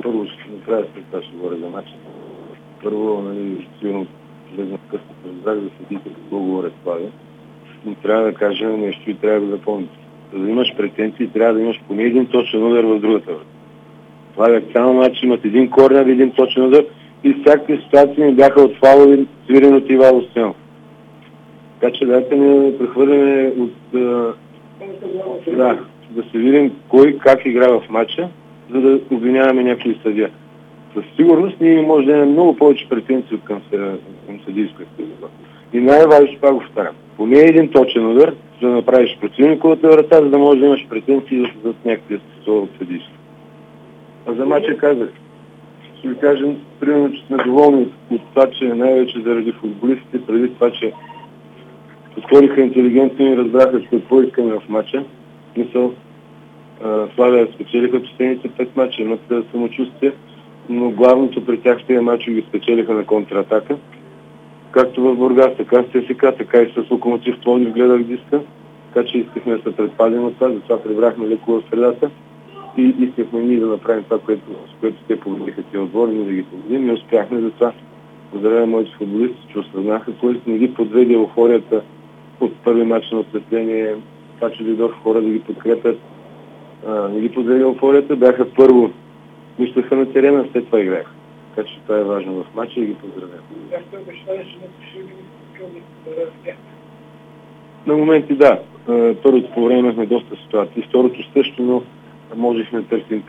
първо ще направя след това, ще говоря за матча. Първо, нали, сигурно влезна в късното разбрах да следите какво говоря Славя. Но трябва да кажа нещо и трябва да запомните. За да имаш претенции, трябва да имаш поне един точен удар в другата врата. Славя цял матч имат един корнер, един точен удар и всякакви ситуации не бяха от фаули, свирен от Ивайло Стоянов. Така че дайте не прехвърляме от... да се видим кой как игра в матча, за да обвиняваме някой съдия. Със сигурност ние може да имаме много повече претенции към съдийска служба. И най-важно, пак го втарям. Поне един точен удар, за да направиш противниковата врата, за да можеш да имаш претенции за някакви от съдийство. А за матча казах. Ще ви кажем, примерно, че сме доволни от това, че най-вече заради футболистите, преди това, че отвориха интелигентно и разбраха какво искаме в матча. Мисъл, Славя спечелиха последните 5 матча, имат самочувствие, но главното при тях тези матчи ги спечелиха на контратака. Както в Бургас, така с ЦСК, така и с Локомотив Пловдив гледах диска. Така че искахме да се предпазим от това, затова прибрахме леко в средата и искахме ние да направим това, с което те победиха тези отбори, но да ги победим. Не успяхме, затова поздравя моите футболисти, че осъзнаха, които не ги подведе еуфорията от първи мач на отцепление, това, че дойдох хора да ги подкрепят. Не ги подведе еуфорията, бяха първо, мислеха на терена, след това играеха. Така че това е важно в матча и ги поздравям. На моменти да. Първото по време имахме доста ситуации. Второто също, но можехме да търсим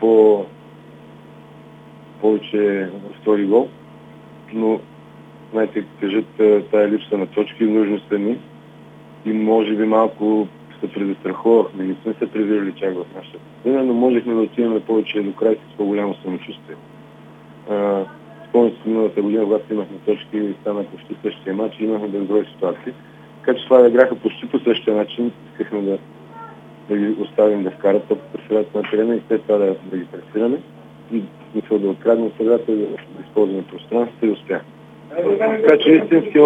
повече втори гол. Но, знаете, кажат, тая липса на точки, нужни са ми. И може би малко се предзастраховахме. Не сме се превирали чак в нашата година, но можехме да отиваме повече до край с по-голямо самочувствие. Спомням се миналата година, когато имахме точки и стана почти същия матч и имахме безброй ситуации. Така че Славя играха почти по същия начин. Искахме да ги оставим да вкарат топ по средата на терена и след това да ги пресираме. И мисля да откраднем средата и да използваме пространството и успяхме. Така че истинския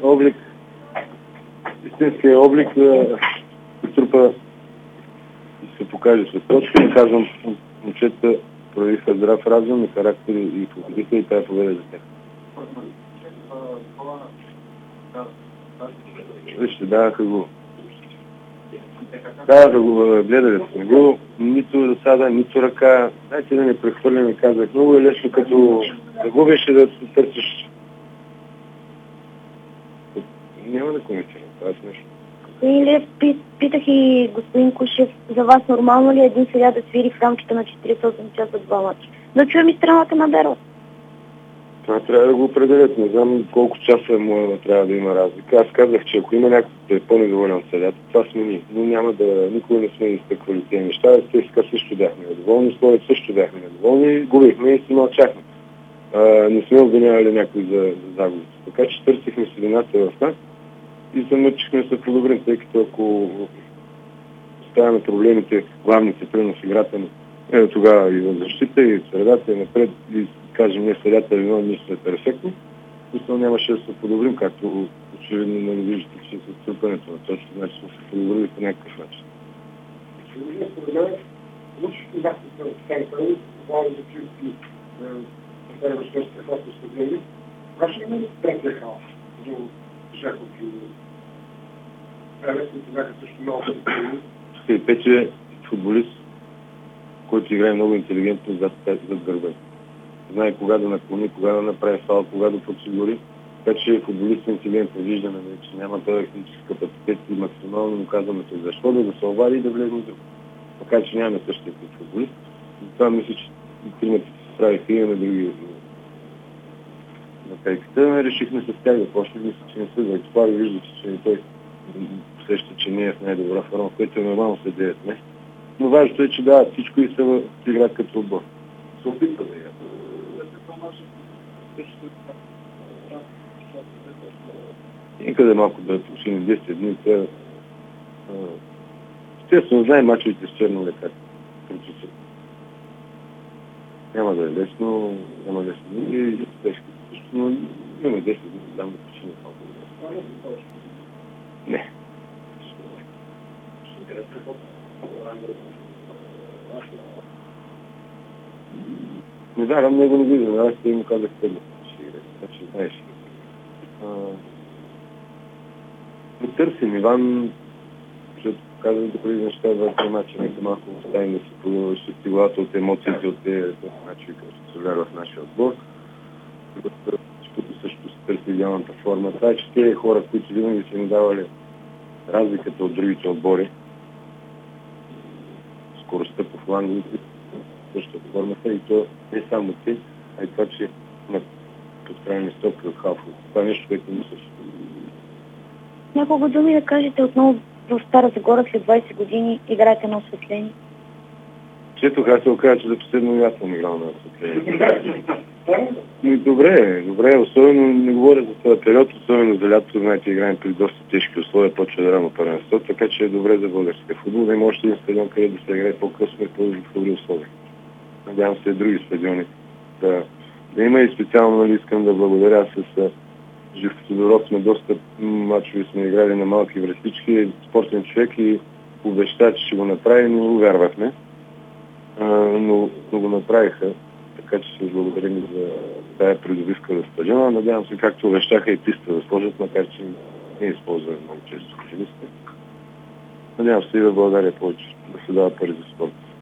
облик трупа се покаже след точка и казвам, момчета проявиха здрав разум и характер и победиха и тая победа за тях. Вижте, даваха го. Гледали сме го, нито досада, нито ръка. Дайте да не прехвърляме, казах. Много е лесно, като загубиш и да се търсиш. Няма да коментирам това нещо. Господин Илиев, питах и господин Кушев, за вас нормално ли е един съдия да свири в рамките на 48 часа 2 мача? Да чуем и страната на Беро. Това трябва да го определят. Не знам колко часа му трябва да има разлика. Аз казах, че ако има някой, да е по-недоволен от съдята, това сме ние. Но няма да... Никога не сме изтъквали тези неща. Естествено също бяхме недоволни, Словец също бяхме недоволни, губихме и си мълчахме. Не сме обвинявали някой за загубите. Така че търсихме седината в нас и замъчихме да се подобрим, тъй като ако оставяме проблемите, главните примерно в играта, тогава и в защита, и в средата, и напред, и кажем, не средата, или ние сме перфектни, мисля, нямаше да се подобрим, както очевидно не виждате, че с църпането на точки, значи сме се подобрили по някакъв начин. Пече е футболист, който играе много интелигентно зад гърба. Знае кога да наклони, кога да направи фал, кога да подсигури. Така че футболист е интелигентно. Виждаме, че няма този физически капацитет и максимално му казваме защо да се обади и да влезе в друг. Така че нямаме същия тип футболист. Затова мисля, че тримата се справиха и имаме други на пейката. Решихме с тях да почнем. Мисля, че не се да експари. Виждате, че той усеща, че не е в най-добра форма, което е нормално след 9 месеца. Но важното е, че да, всичко и се играят като отбор. Се опитва да играят. Никъде малко да починем 10 дни. Естествено, знаем мачовете с черно лекар. Няма да е лесно, няма лесно и тежко също, но имаме 10 дни да дам да починем малко. Не. Не вярвам, него не виждам. Аз те му казах тебе. Ще играе. Значи, знаеш. Не търсим Иван, защото казах добри неща, два-три мача, нека малко оставим да се щасти главата от емоциите, от тези мачи, като се вярва в нашия отбор. Защото също се търси идеалната форма. Това е, че тези хора, които винаги са им давали разликата от другите отбори, скоростта по фланговете, същата формата и то не само те, а и това, че имат подкрайни стопки от халфове. Това е нещо, което не също. Няколко думи да кажете отново в Стара Загора след 20 години играете на осветление. Чето, аз се окажа, че за последно аз съм играл на осветление. Добре, особено не говоря за този период, особено за лятото, знаете, играем при доста тежки условия, почва да рано първенство, така че е добре за българския футбол. Да има още един стадион, където да се играе по-късно и по-добри условия. Надявам се и други стадиони да има и специално, нали, искам да благодаря с Живко Тодоров, сме доста мачове сме играли на малки връстички, спортен човек и обеща, че ще го направи, но увярвахме. Но го направиха, така че се благодарим за тая придобивка за стадиона. Надявам се, както обещаха и писта да сложат, макар че не използваме много често хокеистите. Надявам се и в България повече да се дава пари за спорт.